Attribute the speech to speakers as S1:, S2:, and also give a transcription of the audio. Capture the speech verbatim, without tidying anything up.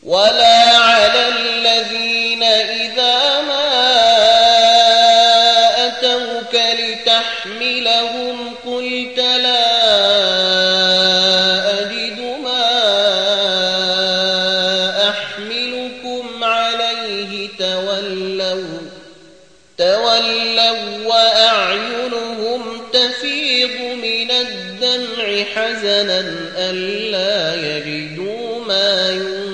S1: ولا على الذين إذا ما أتوك لتحملهم قلت لا أجد ما أحملكم عليه تولوا تولوا وأعينهم تفيض من الدمع حزنا ألا يجدوا ما ينفقون